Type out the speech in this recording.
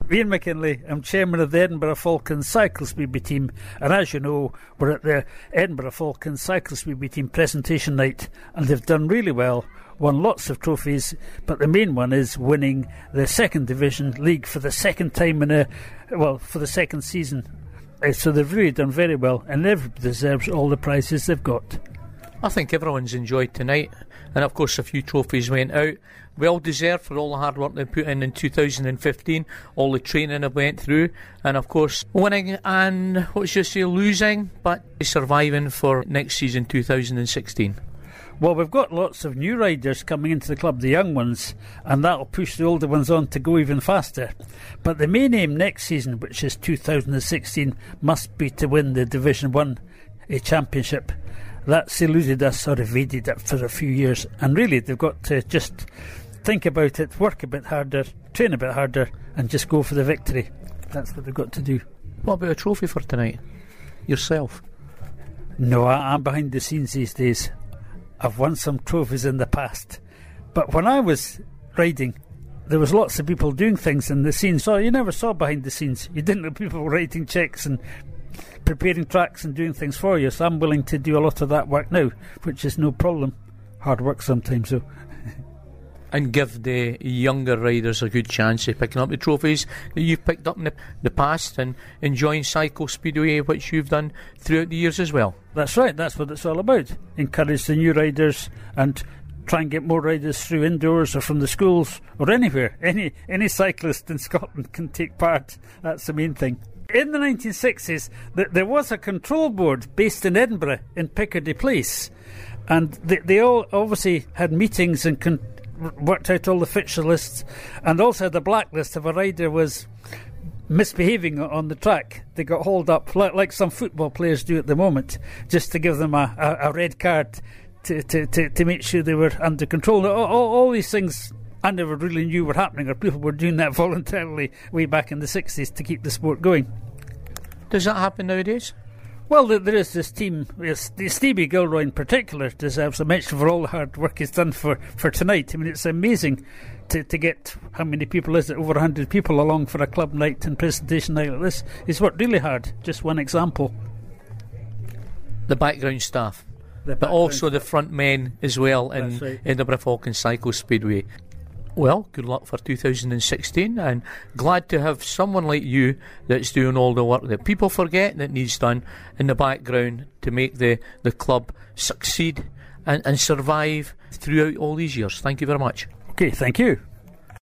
Ian McKinlay, I'm chairman of the Edinburgh Falcons Cycle Speedway team, and as you know, we're at the Edinburgh Falcons Cycle Speedway team presentation night, and they've done really well, won lots of trophies, but the main one is winning the second division league for the second time for the second season. So they've really done very well, and everybody deserves all the prizes they've got. I think everyone's enjoyed tonight, and of course a few trophies went out. Well deserved for all the hard work they put in 2015, all the training they went through, and of course winning and losing, but surviving for next season 2016. Well, we've got lots of new riders coming into the club, the young ones, and that'll push the older ones on to go even faster. But the main aim next season, which is 2016, must be to win the Division 1 championship. That's eluded us or evaded it for a few years, and really they've got to just think about it, work a bit harder, train a bit harder, and just go for the victory. That's what they've got to do. What about a trophy for tonight? Yourself? No, I'm behind the scenes these days. I've won some trophies in the past, but when I was riding, there was lots of people doing things in the scenes, so you never saw behind the scenes. You didn't have people writing cheques and preparing tracks and doing things for you, so I'm willing to do a lot of that work now, which is no problem. Hard work sometimes, though. And give the younger riders a good chance of picking up the trophies that you've picked up in the past, and enjoying Cycle Speedway, which you've done throughout the years as well. That's right, that's what it's all about. Encourage the new riders and try and get more riders through indoors or from the schools or anywhere. Any cyclist in Scotland can take part. That's the main thing. In the 1960s, there was a control board based in Edinburgh in Picardy Place, and they all obviously had meetings and worked out all the fixture lists, and also had a blacklist if a rider was misbehaving on the track. They got hauled up like some football players do at the moment, just to give them a red card to make sure they were under control. Now, all these things I never really knew were happening, or people were doing that voluntarily way back in the 60s to keep the sport going. Does that happen nowadays? Well, there is this team. Stevie Gilroy in particular deserves a mention for all the hard work he's done for tonight. I mean, it's amazing to get, how many people is it, over 100 people along for a club night and presentation night like this. He's worked really hard. Just one example. The background staff, but also the front men as well in right. Edinburgh Falcons Cycle Speedway. Well, good luck for 2016, and glad to have someone like you that's doing all the work that people forget that needs done in the background to make the club succeed and survive throughout all these years. Thank you very much. Okay, thank you.